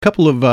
Couple of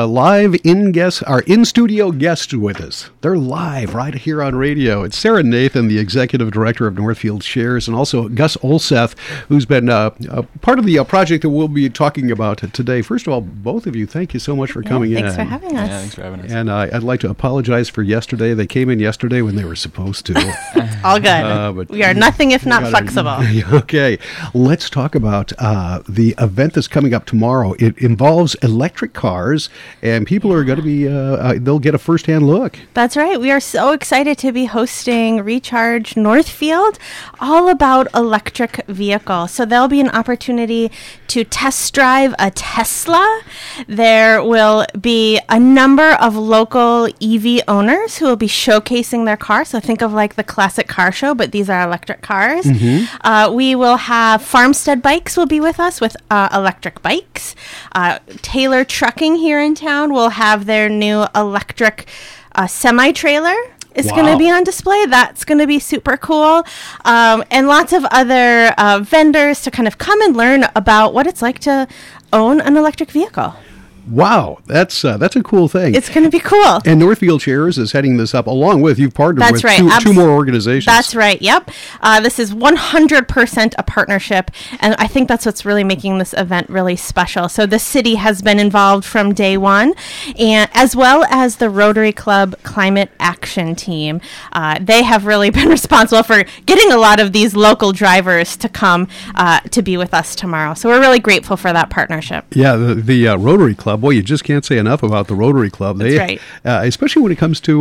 in-studio guests with us. They're live right here on radio. It's Sarah Nathan, the executive director of Northfield Shares, and also Gus Olseth, who's been part of the project that we'll be talking about today. First of all, both of you, thank you so much for coming in. Thanks for having us. Yeah, thanks for having us. And I'd like to apologize for yesterday. They came in yesterday when they were supposed to. All good. But we are nothing if not flexible. Okay, let's talk about the event that's coming up tomorrow. It involves electric cars. And people are going to be, they'll get a first-hand look. That's right. We are so excited to be hosting Recharge Northfield, all about electric vehicles. So there'll be an opportunity to test drive a Tesla. There will be a number of local EV owners who will be showcasing their car. So think of like the classic car show, but these are electric cars. Mm-hmm. We will have Farmstead Bikes will be with us with electric bikes. Taylor Trucking here in town will have their new electric semi-trailer. It's going to be on display. That's going to be super cool. And lots of other vendors to kind of come and learn about what it's like to own an electric vehicle. Wow, that's a cool thing. It's going to be cool. And Northfield Shares is heading this up along with, you've partnered with two more organizations. That's right, yep. This is 100% a partnership, and I think that's what's really making this event really special. So the city has been involved from day one, and as well as the Rotary Club Climate Action Team. They have really been responsible for getting a lot of these local drivers to come to be with us tomorrow. So we're really grateful for that partnership. Yeah, the Rotary Club. Boy, you just can't say enough about the Rotary Club. That's right. Especially when it comes to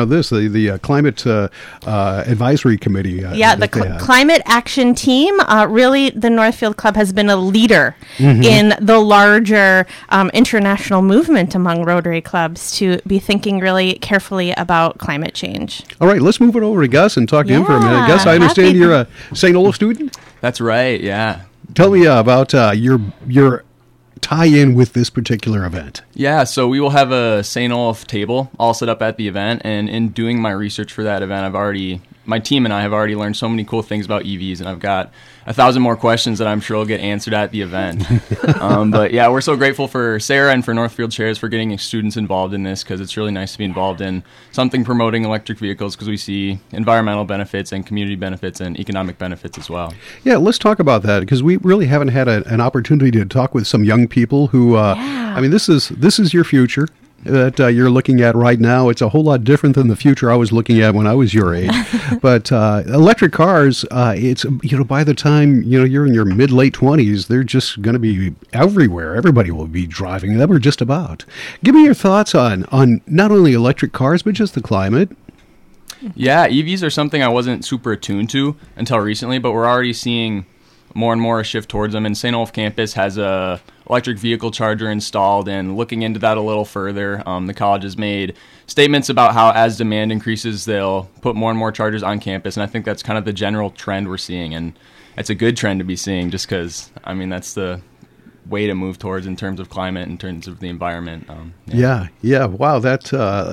the Climate Advisory Committee. Climate Action Team. Really, the Northfield Club has been a leader in the larger international movement among Rotary clubs to be thinking really carefully about climate change. All right, let's move it over to Gus and talk to him for a minute. Gus, I understand you're a St. Olaf student? That's right, yeah. Tell me about your tie-in with this particular event. Yeah, so we will have a St. Olaf table all set up at the event, and in doing my research for that event, my team and I have already learned so many cool things about EVs, and I've got 1,000 more questions that I'm sure will get answered at the event. But yeah, we're so grateful for Sarah and for Northfield Shares for getting students involved in this, because it's really nice to be involved in something promoting electric vehicles, because we see environmental benefits and community benefits and economic benefits as well. Yeah, let's talk about that, because we really haven't had an opportunity to talk with some young people who, I mean, this is your future that you're looking at right now. It's a whole lot different than the future I was looking at when I was your age. But electric cars, it's by the time you're in your mid-late 20s, they're just going to be everywhere. Everybody will be driving them, or just about. Give me your thoughts on not only electric cars, but just the climate. Yeah, EVs are something I wasn't super attuned to until recently, but we're already seeing more and more a shift towards them. And St. Olaf campus has a electric vehicle charger installed, and looking into that a little further, the college has made statements about how as demand increases, they'll put more and more chargers on campus, and I think that's kind of the general trend we're seeing, and it's a good trend to be seeing, just because, I mean, that's the way to move towards in terms of climate, in terms of the environment. Yeah. Wow, that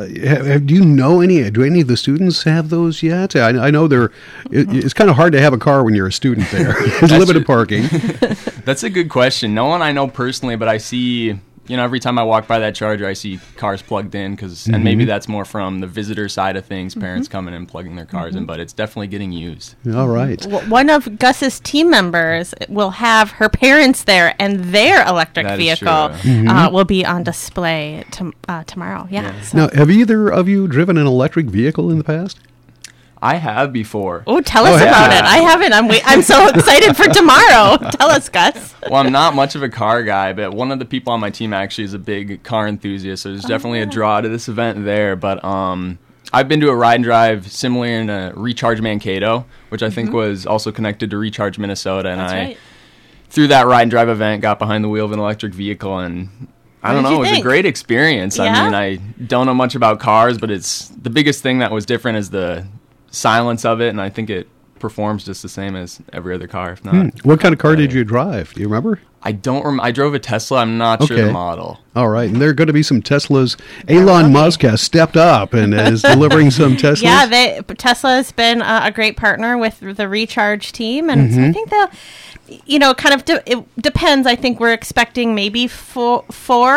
do you know do any of the students have those yet? I know it's kind of hard to have a car when you're a student there. There's limited parking. That's a good question. No one I know personally, but I see, every time I walk by that charger, I see cars plugged in, and maybe that's more from the visitor side of things, parents coming and plugging their cars in, but it's definitely getting used. All right. One of Gus's team members will have her parents there, and their electric vehicle will be on display tomorrow. Yeah. So. Now, have either of you driven an electric vehicle in the past? I have before. Oh, tell us about it. I haven't. I'm so excited for tomorrow. Tell us, Gus. Well, I'm not much of a car guy, but one of the people on my team actually is a big car enthusiast, so there's definitely a draw to this event there. But I've been to a ride and drive similar in a Recharge Mankato, which I think was also connected to Recharge Minnesota, and through that ride and drive event, got behind the wheel of an electric vehicle, and I don't know, it was a great experience. Yeah? I mean, I don't know much about cars, but it's the biggest thing that was different is the silence of it, and I think it performs just the same as every other car, if not. What kind of car did you drive? Do you remember? I don't remember. I drove a Tesla. I'm not sure the model. All right. And there are going to be some Teslas. Elon Musk has stepped up and is delivering some Teslas. Yeah, Tesla has been a great partner with the Recharge team. And so I think they'll, kind of, it depends. I think we're expecting maybe four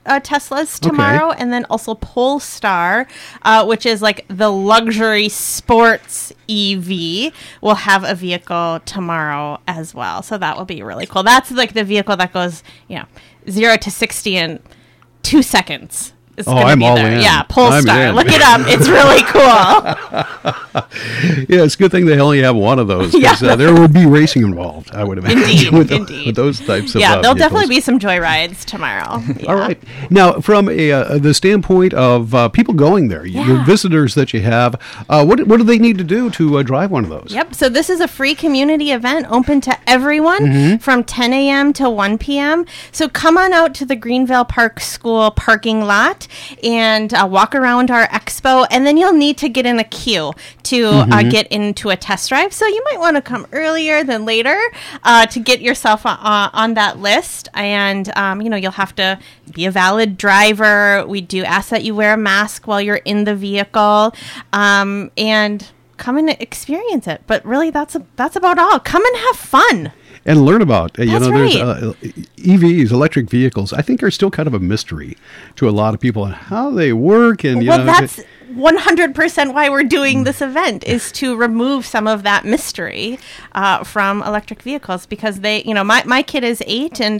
Teslas tomorrow, and then also Polestar, which is like the luxury sports EV, will have a vehicle tomorrow as well. So that will be really cool. That's like the vehicle that goes, 0 to 60 in 2 seconds. I'm all in. Yeah, Polestar. Look it up. It's really cool. Yeah, it's a good thing they only have one of those, because there would be racing involved, I would imagine. Indeed. With those types of there'll vehicles. definitely be some joyrides tomorrow. Yeah. All right. Now, from the standpoint of people going there, the visitors that you have, what do they need to do to drive one of those? Yep. So this is a free community event open to everyone from 10 a.m. to 1 p.m. So come on out to the Greenville Park School parking lot and walk around our expo, and then you'll need to get in a queue to get into a test drive. So you might want to come earlier than later to get yourself on that list. And, you'll have to be a valid driver. We do ask that you wear a mask while you're in the vehicle, and come and experience it. But really, that's about all. Come and have fun. And learn about, That's there's right. EVs, electric vehicles, I think are still kind of a mystery to a lot of people and how they work. And that's 100% why we're doing this event, is to remove some of that mystery from electric vehicles, because my kid is 8 and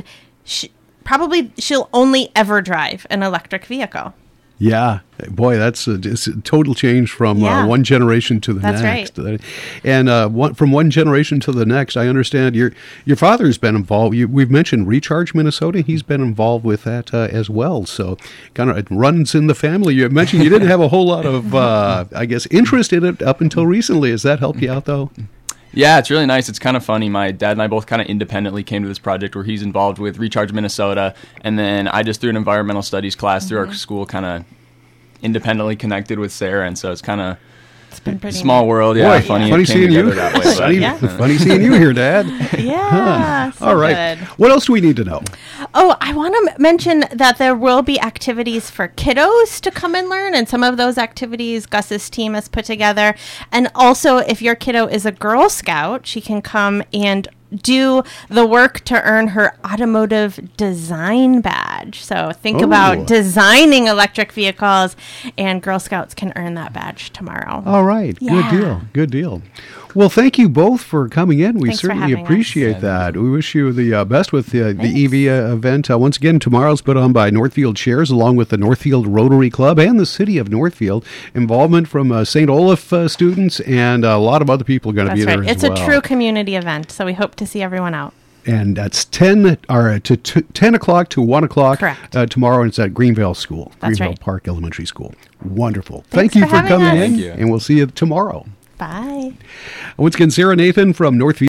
she'll only ever drive an electric vehicle. Yeah, boy, that's a total change from one generation to the next. Right. And from one generation to the next, I understand your father's been involved. We've mentioned Recharge Minnesota. He's been involved with that as well. So kind of it runs in the family. You mentioned you didn't have a whole lot of, interest in it up until recently. Has that helped you out, though? Yeah, it's really nice. It's kind of funny. My dad and I both kind of independently came to this project where he's involved with Recharge Minnesota, and then I just through an environmental studies class through our school kind of independely connected with Sarah, and so it's kind of been pretty small world. Yeah, Boy, funny seeing you. That way, Funny seeing you here, Dad. Yeah. So all right. Good. What else do we need to know? Oh, I want to mention that there will be activities for kiddos to come and learn, and some of those activities Gus's team has put together. And also, if your kiddo is a Girl Scout, she can come and do the work to earn her automotive design badge. So think about designing electric vehicles, and Girl Scouts can earn that badge tomorrow. All right. Yeah. Good deal. Well, thank you both for coming in. We Thanks for certainly having appreciate us. that. We wish you the best with the EV event. Once again, tomorrow's put on by Northfield Shares, along with the Northfield Rotary Club and the City of Northfield. Involvement from St. Olaf students and a lot of other people are going to be there It's as well. a true community event, so we hope to see everyone out. And that's 10 o'clock to 1 o'clock. Correct. Tomorrow, and it's at Greenville School, That's Greenville right. Park Elementary School. Wonderful. Thanks Thank you for for having coming us. in, Thank you. and we'll see you tomorrow. Bye. Once again, Sarah Nathan from Northfield